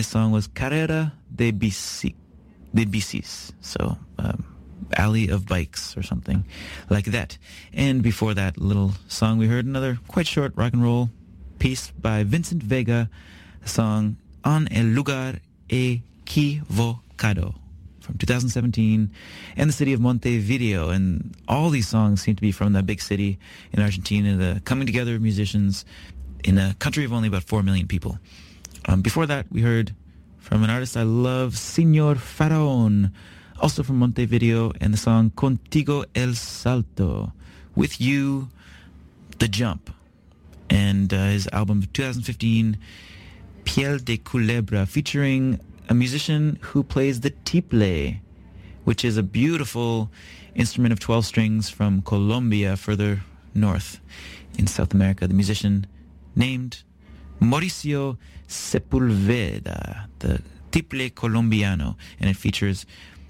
The song was Carrera de Bicis. So, Alley of Bikes or something like that. And before that little song, we heard another quite short rock and roll piece by Vincent Vega, the song En el lugar equivocado from 2017, and the city of Montevideo. And all these songs seem to be from that big city in Argentina, the coming together of musicians in a country of only about 4 million people. Before that, we heard from an artist I love, Señor Faraón, also from Montevideo, and the song Contigo el Salto, With You, The Jump, and his album 2015, Piel de Culebra, featuring a musician who plays the tiple, which is a beautiful instrument of 12 strings from Colombia, further north in South America. The musician named Mauricio Sepulveda, the tiple colombiano, and it features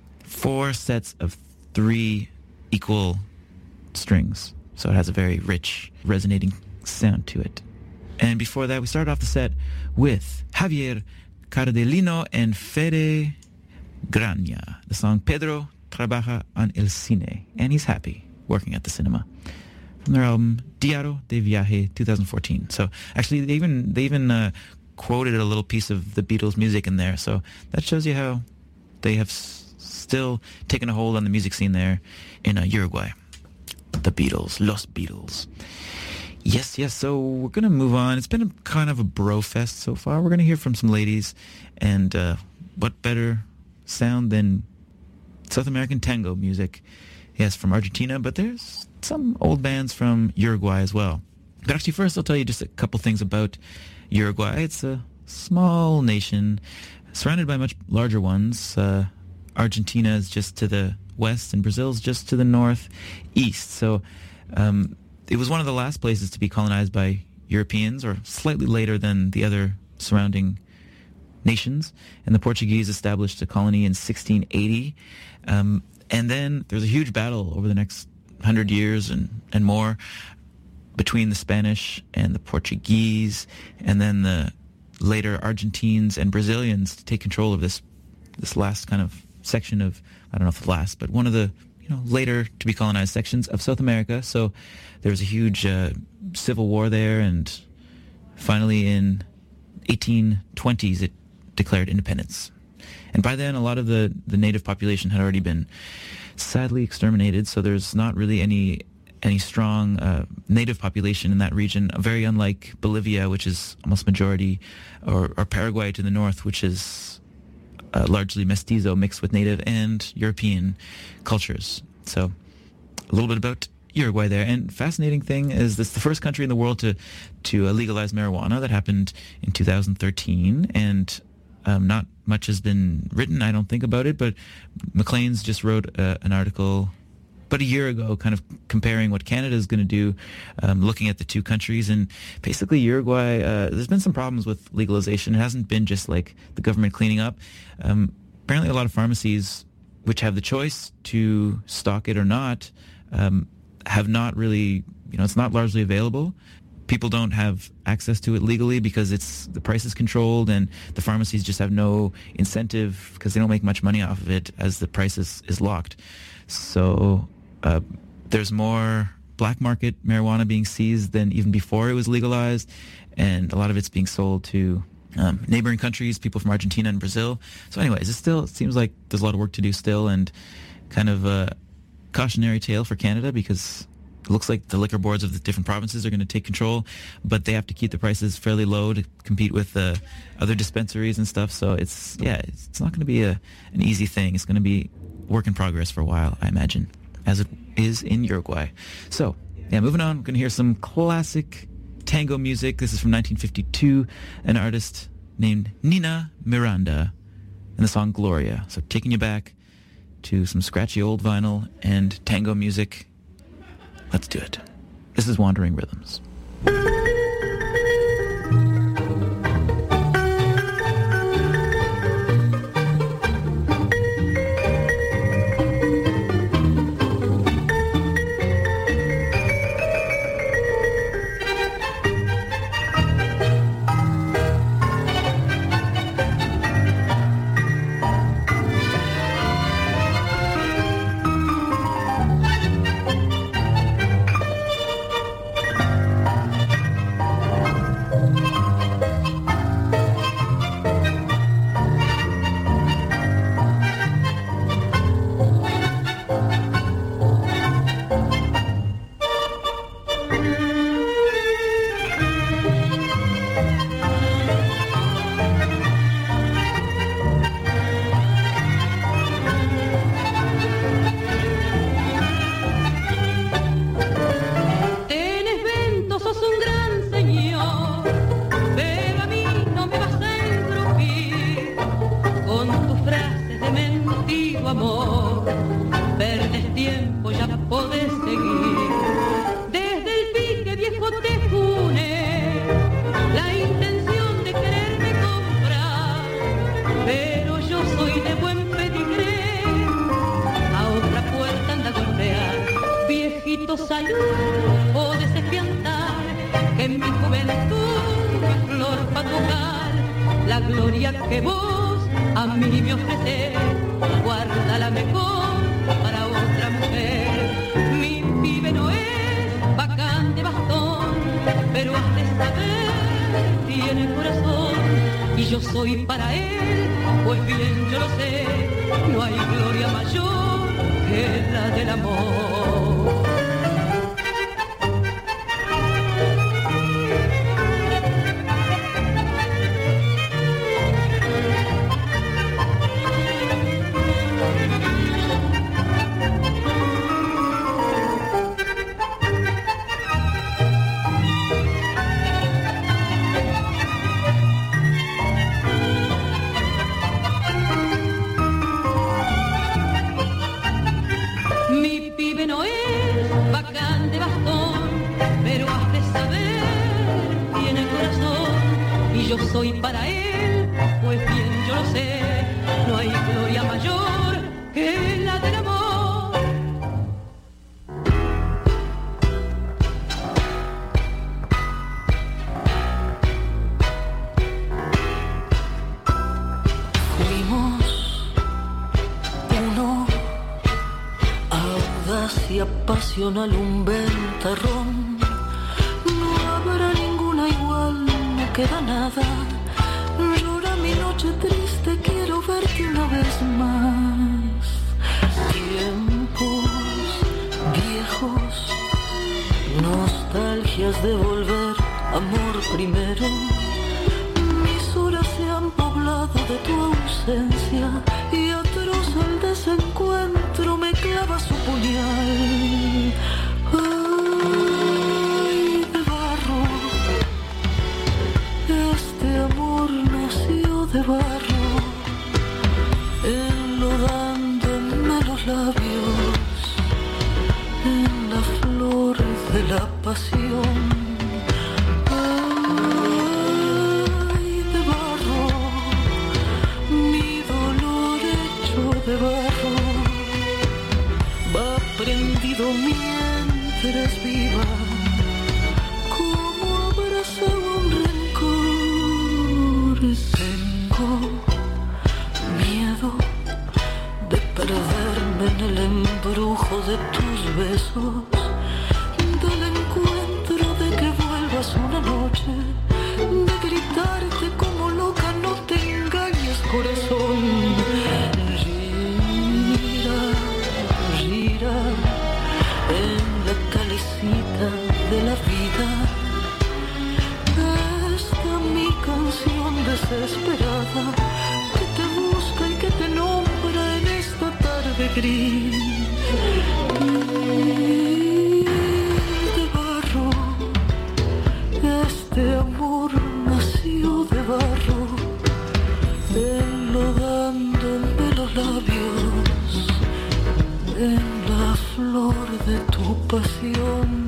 4 sets of 3 equal strings. So it has a very rich, resonating sound to it. And before that, we started off the set with Javier Cardelino and Fede Graña, the song Pedro trabaja en el cine, and he's happy working at the cinema, from their album Diario de Viaje 2014. So actually, they even quoted a little piece of the Beatles music in there. So that shows you how they have still taken a hold on the music scene there in Uruguay. The Beatles, Los Beatles. Yes, so we're going to move on. It's been kind of a bro fest so far. We're going to hear from some ladies, and what better sound than South American tango music. Yes, from Argentina, but there's some old bands from Uruguay as well. But actually, first I'll tell you just a couple things about Uruguay. It's a small nation surrounded by much larger ones. Argentina is just to the west, and Brazil's just to the northeast. So it was one of the last places to be colonized by Europeans, or slightly later than the other surrounding nations. And the Portuguese established a colony in 1680. And then there's a huge battle over the next 100 years and more between the Spanish and the Portuguese, and then the later Argentines and Brazilians to take control of this last kind of section of, I don't know if the last, but one of the later to be colonized sections of South America. So there was a huge civil war there, and finally in 1820s it declared independence. And by then a lot of the native population had already been sadly exterminated, so there's not really any strong native population in that region, very unlike Bolivia, which is almost majority, or Paraguay to the north, which is largely mestizo, mixed with native and European cultures. So a little bit about Uruguay there. And fascinating thing is this, the first country in the world to legalize marijuana. That happened in 2013, and not much has been written, I don't think, about it, but Maclean's just wrote an article about a year ago kind of comparing what Canada is going to do, looking at the two countries. And basically Uruguay, there's been some problems with legalization. It hasn't been just like the government cleaning up. Apparently a lot of pharmacies which have the choice to stock it or not have not really, it's not largely available. People don't have access to it legally because the price is controlled, and the pharmacies just have no incentive because they don't make much money off of it as the price is locked. So there's more black market marijuana being seized than even before it was legalized, and a lot of it's being sold to neighboring countries, people from Argentina and Brazil. So anyways, it seems like there's a lot of work to do still, and kind of a cautionary tale for Canada, because it looks like the liquor boards of the different provinces are going to take control, but they have to keep the prices fairly low to compete with other dispensaries and stuff. So it's not going to be an easy thing. It's going to be work in progress for a while, I imagine, as it is in Uruguay. So, moving on, we're going to hear some classic tango music. This is from 1952, an artist named Nina Miranda, and the song Gloria. So taking you back to some scratchy old vinyl and tango music. Let's do it. This is Wandering Rhythms. tu amor. Perdes tiempo, ya podés seguir. Desde el pique viejo te june la intención de quererme comprar, pero yo soy de buen pedigré, a otra puerta anda a golpear. Viejito, salud o desespiantar, que en mi juventud es flor pa' tocar. La gloria que vos a mí me ofreces, guárdala mejor para otra mujer. Mi pibe no es bacán de bastón, pero has de saber, tiene corazón. Y yo soy para él, pues bien yo lo sé, no hay gloria mayor que la del amor. Yo soy para él, pues bien yo lo sé, no hay gloria mayor que la del amor. Fuimos uno, audaz y apasional, un ventarrón. No habrá ninguna igual, no queda nada. Llora mi noche triste, quiero verte una vez más. Tiempos viejos, nostalgias de volver, amor primero. Mis horas se han poblado de tu ausencia y atroz el desencuentro me clava su puñal. Ay, de barro, este amor nació de barro, enlodándome los labios en la flor de la pasión. Ay, de barro, mi dolor hecho de barro va prendido mientras viva, como abrazado un rencor. Tengo miedo de perderme en el embrujo de tus besos, del encuentro de que vuelvas una noche, de gritarte como loca, no te engañes, corazón. Gira, gira en la calecita de la vida, esta mi canción desesperada que te busca y que te nombra en esta tarde gris. De barro, este amor nació de barro, enlodándome los labios en la flor de tu pasión.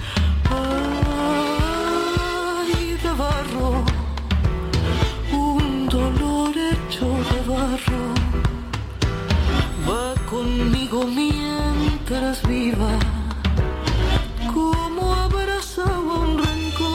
Ay, de barro, un dolor hecho de barro va conmigo mientras viva, como abrazaba un rencor.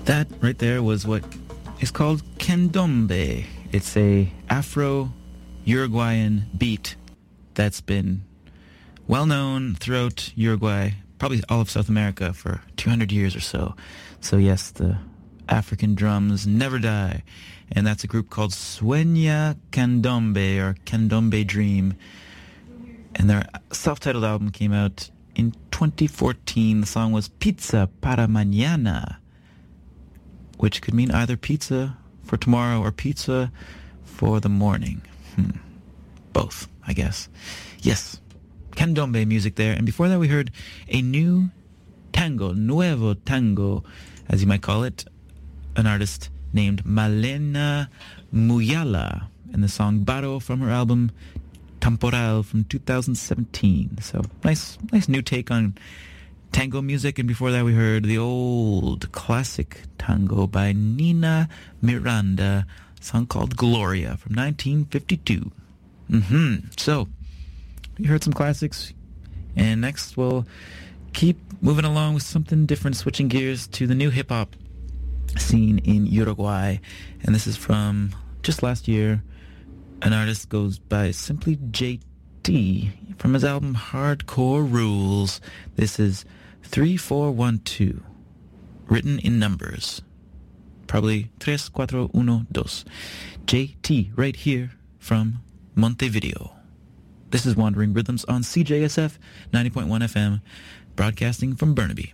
That right there was what is called candombe. It's a Afro-Uruguayan beat that's been well known throughout Uruguay, probably all of South America, for 200 years or so. So yes, the African drums never die. And that's a group called Sueña Candombe, or Candombe Dream. And their self-titled album came out in 2014. The song was Pizza para Mañana, which could mean either pizza for tomorrow or pizza for the morning. Both, I guess. Yes, candombe music there. And before that we heard a new tango, nuevo tango, as you might call it, an artist named Malena Muyala, and the song Baro from her album Temporal from 2017. So nice new take on tango music. And before that we heard the old classic tango by Nina Miranda, a song called Gloria from 1952. So we heard some classics, and next we'll keep moving along with something different, switching gears to the new hip-hop scene in Uruguay. And this is from just last year. An artist goes by simply JT from his album Hardcore Rules. This is 3412, written in numbers, probably 3412. JT right here from Montevideo. This is Wandering Rhythms on CJSF 90.1 FM, broadcasting from Burnaby.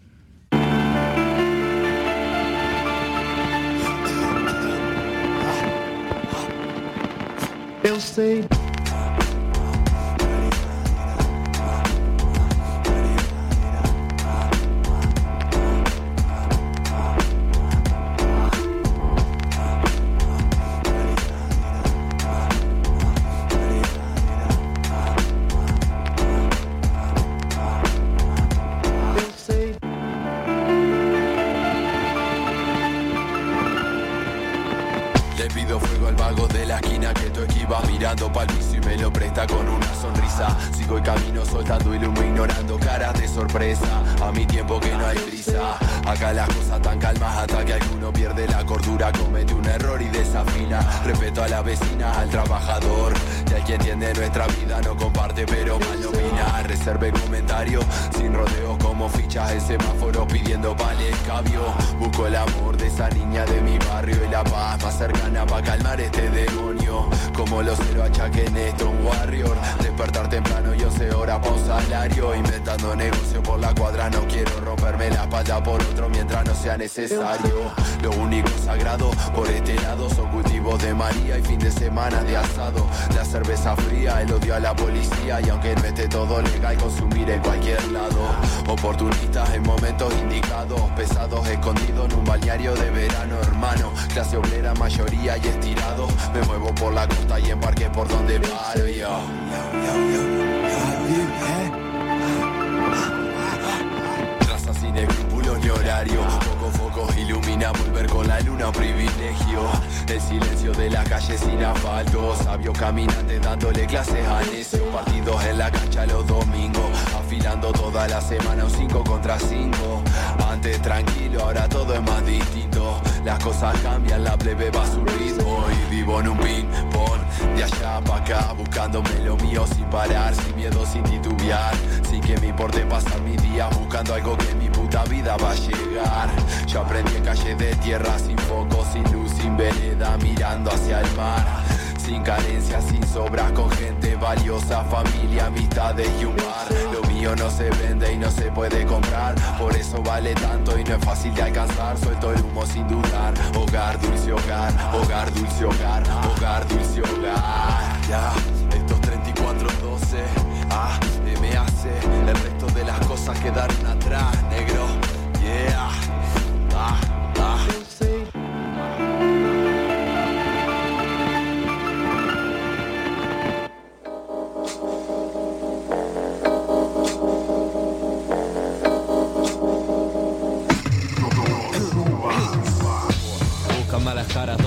Eu sei. Mirando pa'l piso y me lo presta con una sonrisa. Sigo el camino soltando el humo, ignorando caras de sorpresa. A mi tiempo que no hay prisa. Acá las cosas tan calmas hasta que alguno pierde la cordura, comete un error y desafina. Respeto a la vecina, al trabajador y al que entiende nuestra vida no comparte pero mal no opina. Reserve comentario sin rodeos como fichas en semáforo pidiendo vale el cabio. Busco el amor de esa niña de mi barrio y la paz más cercana pa' calmar este demonio. Como los cero achaques en esto, un warrior. Despertar temprano y 11 horas pa' un salario. Inventando negocio por la cuadra, no quiero romperme la espalda por otro mientras no sea necesario. Lo único sagrado por este lado son cultivos de María y fin de semana de asado. La cerveza fría, el odio a la policía y aunque no esté todo legal, consumir en cualquier lado. Oportunistas en momentos indicados, pesados escondidos en un balneario de verano, hermano. Clase obrera, mayoría y estirado. Me muevo por la costa y embarqué por donde paro yo. Traza sin escrúpulos ni horario. Poco focos ilumina volver con la luna, un privilegio. El silencio de la calle sin asfalto. Sabio caminante dándole clases a necio. Partidos en la cancha los domingos. Afilando toda la semana un 5 contra 5. Antes tranquilo, ahora todo es más distinto. Las cosas cambian, la plebe va a su ritmo. Y vivo en un ping-pong de allá pa' acá, buscándome lo mío sin parar, sin miedo, sin titubear, sin que me importe pasar mis días buscando algo que en mi puta vida va a llegar. Yo aprendí en calle de tierra, sin foco, sin luz, sin vereda, mirando hacia el mar. Sin carencias, sin sobras, con gente valiosa, familia, amistades y un bar. Lo mío no se vende y no se puede comprar, por eso vale tanto y no es fácil de alcanzar. Suelto el humo sin dudar, hogar, dulce hogar, hogar, dulce hogar, hogar, dulce hogar. Ya, estos 3412, me hace el resto de las cosas quedaron atrás, negro, yeah, Buscan malas caras donde no las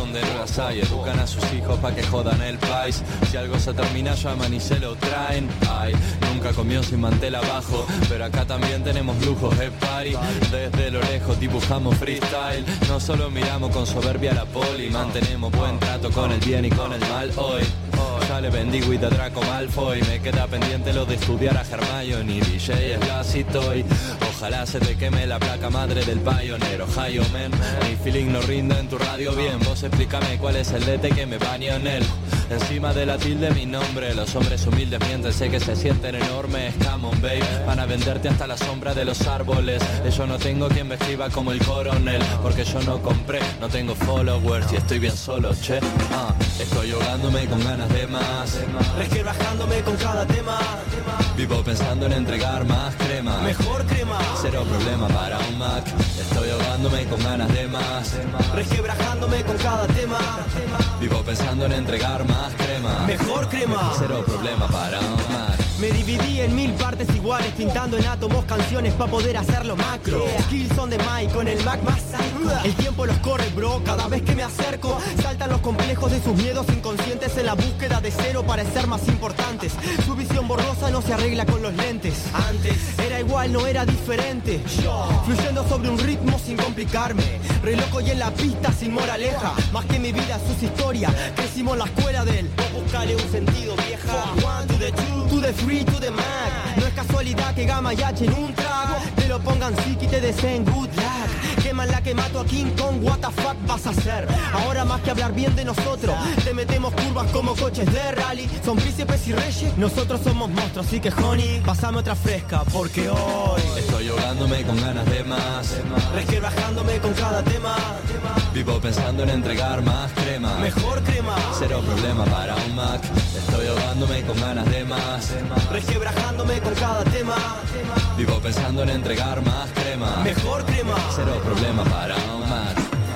casa y educan a sus hijos pa' que jodan el país. Si algo se termina llaman y se lo traen. Ay, nunca comió sin mantel abajo, pero acá también tenemos lujos, party. Desde lo lejos dibujamos freestyle. No solo miramos con soberbia a la poli, mantenemos buen trato con el bien y con el mal hoy. Ya le vendí With the Draco Malfoy. Me queda pendiente lo de estudiar a Hermione, DJ es Toy. Ojalá se te queme la placa madre del pionero Ohio Man. Mi feeling no rinde en tu radio bien. Vos explícame cuál es el DT que me baño en él. Encima de la tilde mi nombre. Los hombres humildes mienten, sé que se sienten enormes. Come on babe, van a venderte hasta la sombra de los árboles. Yo no tengo quien me escriba como el coronel, porque yo no compré, no tengo followers y estoy bien solo, che. Estoy ahogándome con ganas de más, resquebrajándome con cada tema. Vivo pensando en entregar más crema, mejor crema, cero problema para un Mac. Estoy ahogándome con ganas de más, resquebrajándome con cada tema. Vivo pensando en entregar más crema, mejor crema, cero problema para un Mac. Me dividí en 1000 partes iguales, pintando en átomos canciones pa' poder hacerlo macro. Skills on the mic, con el Mac más psycho. El tiempo los corre, bro, cada vez que me acerco saltan los complejos de sus miedos inconscientes en la búsqueda de cero para ser más importantes. Su visión borrosa no se arregla con los lentes. Antes era igual, no era diferente. Fluyendo sobre un ritmo sin complicarme, re loco y en la pista sin moraleja. Más que mi vida, sus historias. Crecimos en la escuela del buscarle un sentido, vieja. One to the two, to the three, to the Mac. No es casualidad que Gamma y H en un trago te lo pongan sick y te deseen good luck. Queman la que mato a King Kong, what the fuck vas a hacer? Ahora más que hablar bien de nosotros, te metemos curvas como coches de rally. Son príncipes y reyes, nosotros somos monstruos. Así que honey, pasame otra fresca, porque hoy estoy ahogándome con ganas de más, resquebrajándome con cada tema. Vivo pensando en entregar más crema, mejor crema, cero problema para un Mac. Estoy ahogándome con ganas de más, resquebrajándome con cada tema. Vivo pensando en entregar más crema, mejor crema, cero problema para un Mac.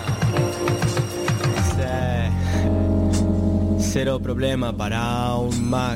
Sí. Cero problema para un Mac.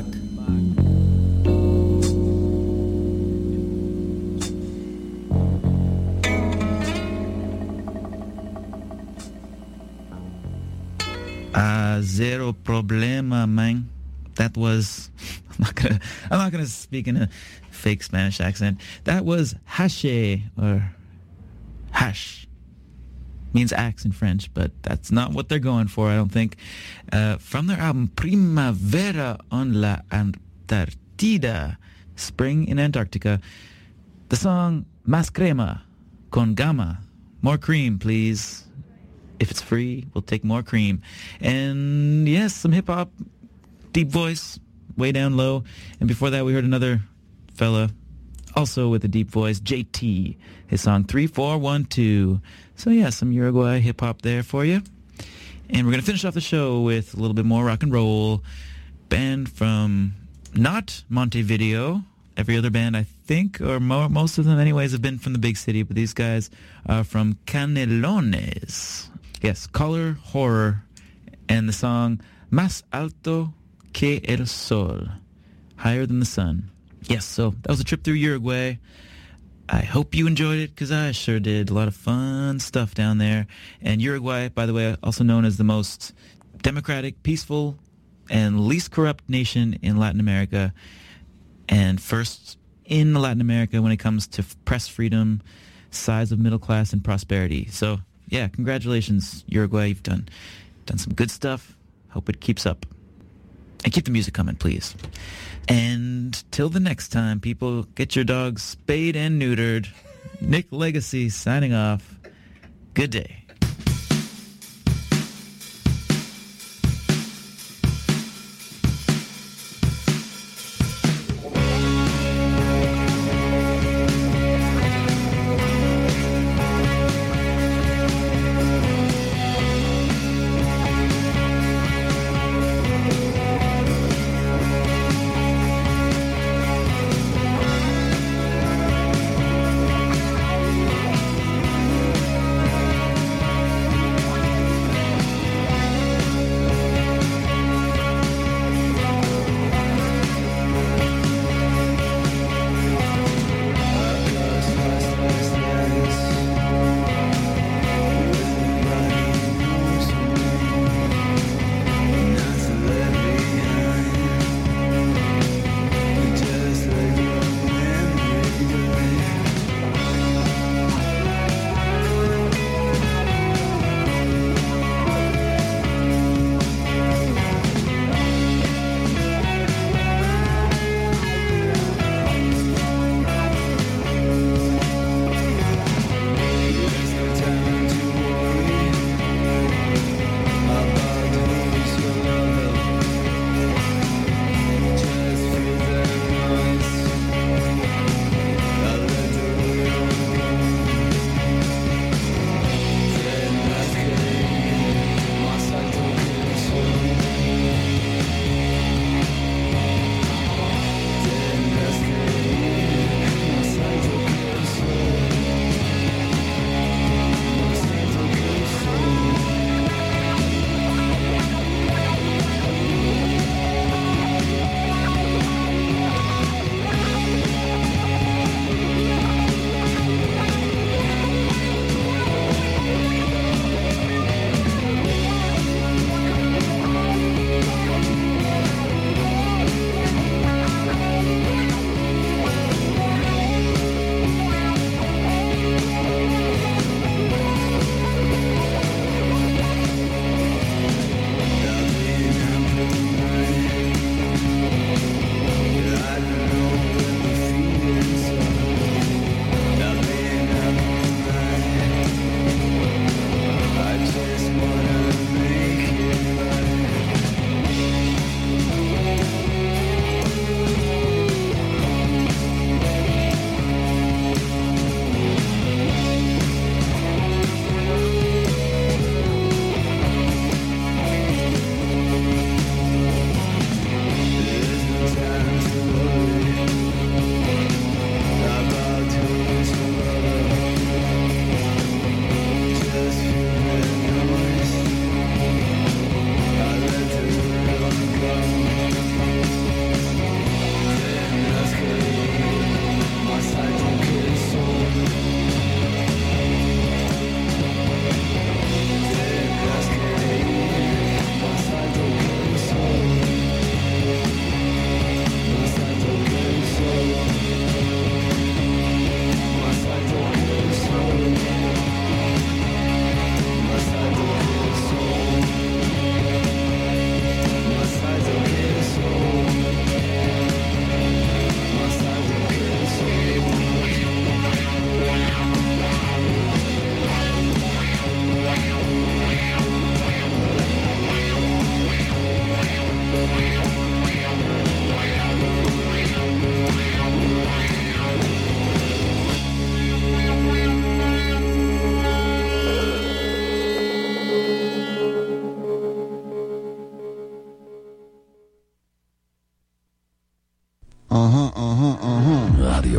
Zero problema, man. That was, I'm not gonna speak in a fake Spanish accent. That was hashe, or hash. Means axe in French, but that's not what they're going for, I don't think. From their album Primavera en la Antártida, Spring in Antarctica, the song Más Crema con Gamma. More cream, please. If it's free, we'll take more cream. And yes, some hip-hop, deep voice, way down low. And before that, we heard another fella, also with a deep voice, JT, his song 3412. So yeah, some Uruguay hip-hop there for you. And we're going to finish off the show with a little bit more rock and roll. Band from not Montevideo. Every other band, I think, or most of them anyways, have been from the big city. But these guys are from Canelones. Yes, Color Horror, and the song Más Alto que el Sol, Higher Than the Sun. Yes, so that was a trip through Uruguay. I hope you enjoyed it, because I sure did. A lot of fun stuff down there. And Uruguay, by the way, also known as the most democratic, peaceful, and least corrupt nation in Latin America, and first in Latin America when it comes to press freedom, size of middle class, and prosperity. So yeah, congratulations, Uruguay. You've done some good stuff. Hope it keeps up. And keep the music coming, please. And till the next time, people, get your dogs spayed and neutered. Nick Legacy signing off. Good day.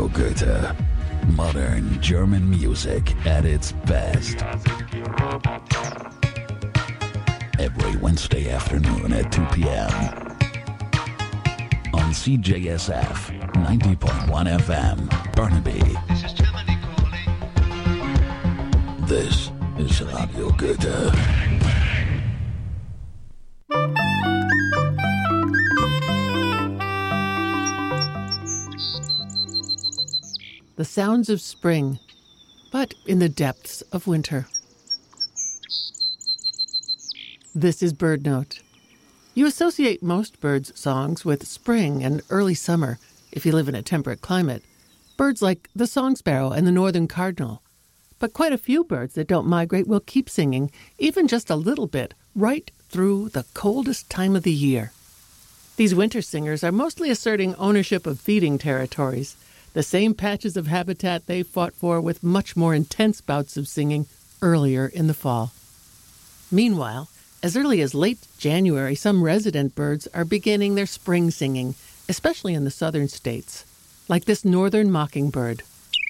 Goethe. Modern German music at its best. Every Wednesday afternoon at 2 p.m. on CJSF 90.1 FM, Burnaby. This is Germany calling. This is Radio Goethe. The sounds of spring, but in the depths of winter. This is Bird Note. You associate most birds' songs with spring and early summer if you live in a temperate climate. Birds like the song sparrow and the northern cardinal. But quite a few birds that don't migrate will keep singing, even just a little bit, right through the coldest time of the year. These winter singers are mostly asserting ownership of feeding territories, the same patches of habitat they fought for with much more intense bouts of singing earlier in the fall. Meanwhile, as early as late January, some resident birds are beginning their spring singing, especially in the southern states, like this northern mockingbird.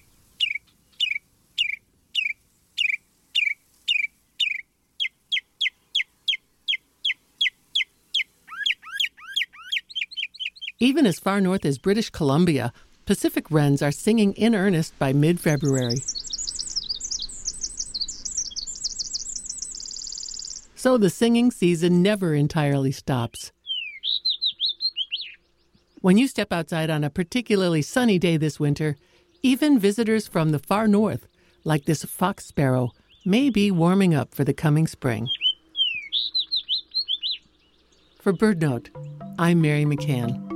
Even as far north as British Columbia, Pacific wrens are singing in earnest by mid-February. So the singing season never entirely stops. When you step outside on a particularly sunny day this winter, even visitors from the far north, like this fox sparrow, may be warming up for the coming spring. For Bird Note, I'm Mary McCann.